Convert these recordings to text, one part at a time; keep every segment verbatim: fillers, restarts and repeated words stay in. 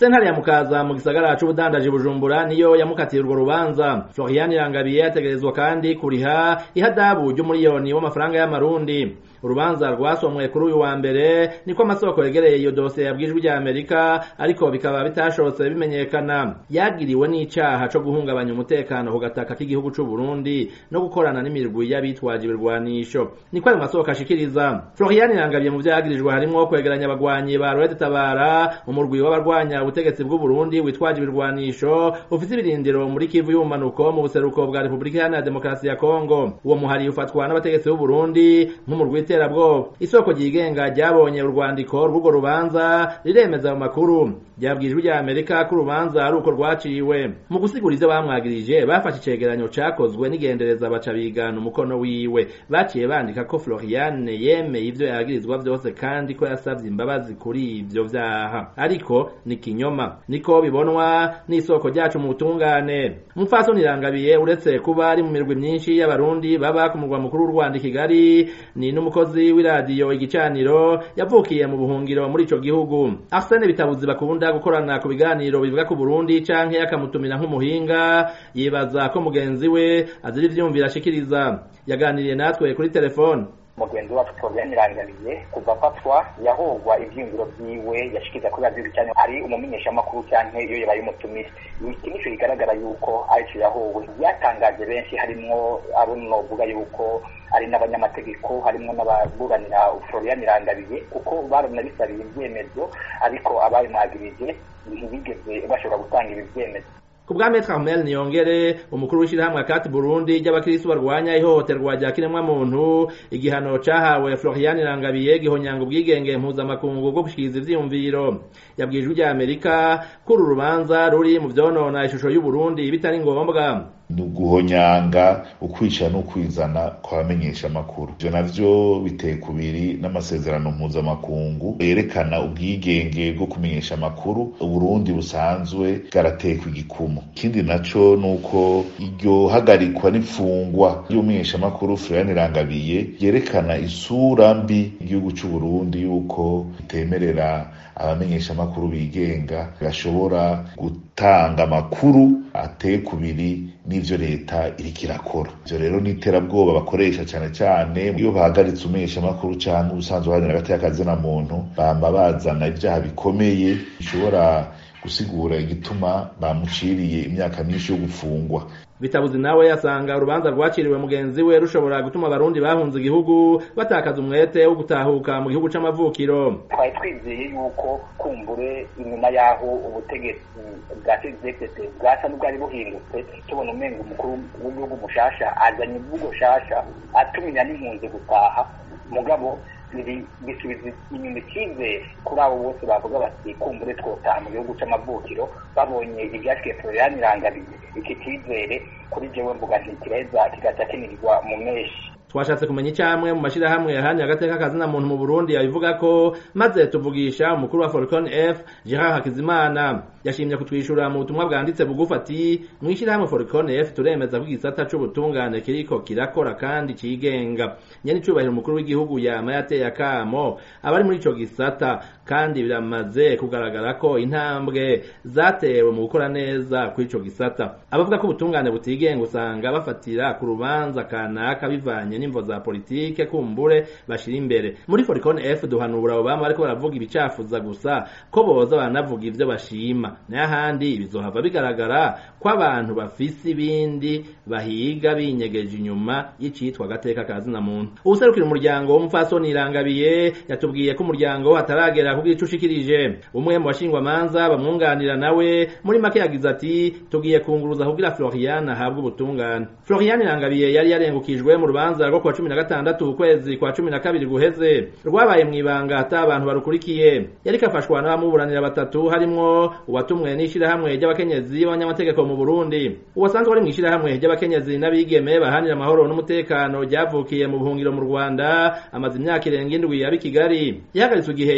Sentare ya Mukaza mu gisagara c'ubudandaji Bujumbura niyo yamukatiye urwo rubanza. Florian Irangabiye yategerezwa kandi kuriha ihadabu ry'umuriyoni w'amafaranga y'amarundi. Urubanza rwasomwe kuri uyu wa mbere niko amasoko yegereye iyo dosiye yabwijwe rya Amerika ariko bikaba bitashobotse bimenyekana. Yagiriwe n'icaha co guhungabanya umutekano ku gataka k'igihugu c'u Burundi no gukorana n'imirwi y'abitwaje ibirwanisho. Niko ayo masoko ashikiriza. Florian Irangabiye mu vyagirijwe harimwo kwegeranya abagwanyi ba Red Tabara, umurwi w'abarwanya ubutegetsi bw'u Burundi witwaje ibirwanisho ufite ibirindiro muri Kivu y'umanuko mu buseruko bwa Republika Iharanira Demokarasi ya Kongo. Uwo muhari ufatwa n'abategetsi b'u Burundi nk'umurwi w'iterabwoba. Isoko ryigenga ryabonye urwandiko rw'urwo rubanza riremeza mu makuru ryabwijwe rya Amerika ko urubanza ari uko rwaciwe. Mu gusiguriza bamwagirije bafashe icegeranyo cakozwe n'igendereza baca bigana umukono wiwe. Baciye bandika ko Florian yemeye ivyo yagirizwa vyose kandi ko yasavye imbabazi kuri ivyo vyaha. Ariko ni kinyoma niko bibonwa n'isoko ryacu mu butungane. Umupfasoni Irangabiye uretse kuba ari mu mirwi myinshi y'abarundi baba ku murwa mukuru w'u Rwanda Kigali, ni n'umukozi w'iradiyo Igicaniro yavukiye mu buhungiro muri ico gihugu. Arsene Bitabuzi bakunda gukorana ku biganiro bivuga ku Burundi canke akamutumira nk'umuhinga, yibaza ko mugenzi we azira ivyumvira ashikiriza. Yaganiriye natwe kuri telefone. Mugenzi wacu Florian Irangabiye kuva afatwa yahogwa ivyiyumviro vyiwe yashikiza ko yavyiri cyane ari umumenyesha makuru canke iyo yabaye umutumire. Ikinisho kigaragara yuko arico yahowe yatangaje benshi harimwo abo novuga yuko ari n'abanyamategeko harimwo n'ababuranira Florian Irangabiye kuko baranabisabiye ivyemezo ariko ababimwagirije ntibigeze bashobora gutanga ibi vyemezo. Kubwa Maître Armel Niyongere, umukuru w'ishirahamwe Akati Burundi ry'abakristo barwanya ihohoterwa rya kiremwa muntu, igihano cahawe Florian Irangabiye gihonyanga ubwigenge mpuzamakungu bwo gushikiriza ivyiyumviro. Yabwijwe rya Amerika ko uru rubanza ruri mu vyonona ishusho y'u Burundi bitari ngombwa. Nuguhonyanga ukwica no kwizana kwabamenyesha makuru. Ivyo navyo biteye kubiri n'amasezerano mpuzamakungu yerekana ubwigenge bwo kumenyesha makuru Uburundi busanzwe bwaratekwa igikumu. Ikindi naco nuko iryo hagarikwa n'ifungwa y'umumenyesha makuru Florian Irangabiye yerekana isura mbi igihugu c'u Burundi yuko itemerera abamenyesha makuru bigenga bashobora gutanga makuru ateye kubiri n'ivyo leta iriko irakora. Ivyo rero n'iterabwoba bakoresha cane cane iyo bahagaritse umumenyesha makuru canke ubusanzwe uharanira agateka kazina muntu, bama bazana ivyaha bikomeye bishobora gusigura igituma bamuciriye imyaka myinshi yo gufungwa. Bitabuzi nawe yasanga urubanza rwaciriwe mugenzi we rushobora gutuma abarundi bahunze igihugu batakaza umwete wo gutahuka mu gihugu c'amavukiro. Twari twizeye yuko kumbure inyuma yaho ubutegetsi bwa C D P bwasa n'ubwari buhindutse, tubona umengo umukuru w'igihugu mushasha azanye imvugo shasha atumira n'impunzi gutaha, mugabo bisubiza inyuma icyizere kuri abo bose bavuga bati kumbure twotaha mu gihugu c'amavukiro babonye ivyashikiye Florian Irangabiye. Iki cyizere kuri jewe mvuga nti kireza kigaca kinirwa mu meshi. Twashatse kumenya icamwe mu mashirahamwe yahanye agateka kazina muntu mu Burundi yabivuga ko, maze tuvugisha umukuru wa Falcon F Gerard Hakizimana. Yashimye kutwishura mu butumwa bwanditse bugufi ati mwishirahamwe Falcon F turemeza ko igisata c'ubutungane kiriko kirakora kandi cigenga. Nyene icubahiro umukuru w'igihugu yama yateye akamo abari muri ico gisata kandi biramaze kugaragara ko intambwe zatewe mu gukora neza kuri ico gisata. Abavuga ko ubutungane butigenga usanga bafatira ku rubanza kanaka bivanye n'imvo za politike kumbure bashira imbere. Muri Falcon F duhanura abo bama bariko baravuga ibicafuza gusa ko boza banavuga ivyo bashima. N'ahandi bizohava bigaragara ko abantu bafise ibindi bahiga binyegeje inyuma y'icitwa gateka kazina muntu. Ubuserukira umuryango w'umupfasoni Irangabiye yatubwiye ko umuryango ataragera kugira ico ushikirije. Umwe mu bashingwa manza bamwunganira nawe muri make yagize ati tugiye kunguruza kugira Florian ahabwe ubutungane. Florian Irangabiye yari yarengukijwe mu rubanza rwo kwa cumi na gatandatu ukwezi kwa cumi na kabiri guheze, rwabaye mwibanga ata abantu barukurikiye. Yari kafashwa n'abamuburanira batatu harimwo uwatumwe n'ishirahamwe ry'abakenyezi b'abanyamategeko mu Burundi. Uwasanzwe ari mw'ishirahamwe ry'abakenyezi n'abigeme bahanira amahoro n'umutekano ryavukiye mu buhungiro mu Rwanda amaze imyaka irenga indwi yabi Kigali. Yahagaritswe igihe yaragiye mu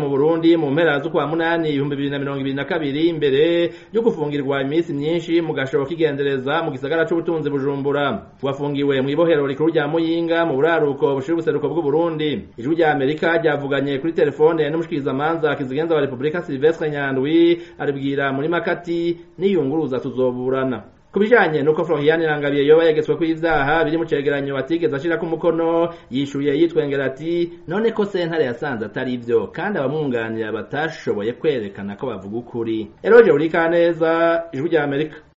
mu Burundi mu mpera z'ukwa munani ibihumbi bibiri na mirongo ibiri na kabiri imbere yo gufungirwa iminsi myinshi mu gashobo k'igendereza mu gisagara c'ubutunzi Bujumbura. Wafungiwe mu ibohero rikuru rya Muyinga mu buraruko bushira ubuseruko bw'u Burundi. Ijwi rya Amerika ryavuganye kuri telefone n'umushikirizamanza kizigenza wa Republika Sylvestre Nyandwi aribwira muri Makati niyunguruza tuzoburana. Kubijanye nuko Florian Irangabiye yoba yagetswe kw'ivyaha biri mu cegeranyo atigeze ashira ku mukono, yishuye yitwengera ati none ko sentare yasanze atari ivyo kandi abamwunganira batashoboye kwerekana ko bavuga ukuri. Eroje Urikaneza, Ijwi rya Amerika.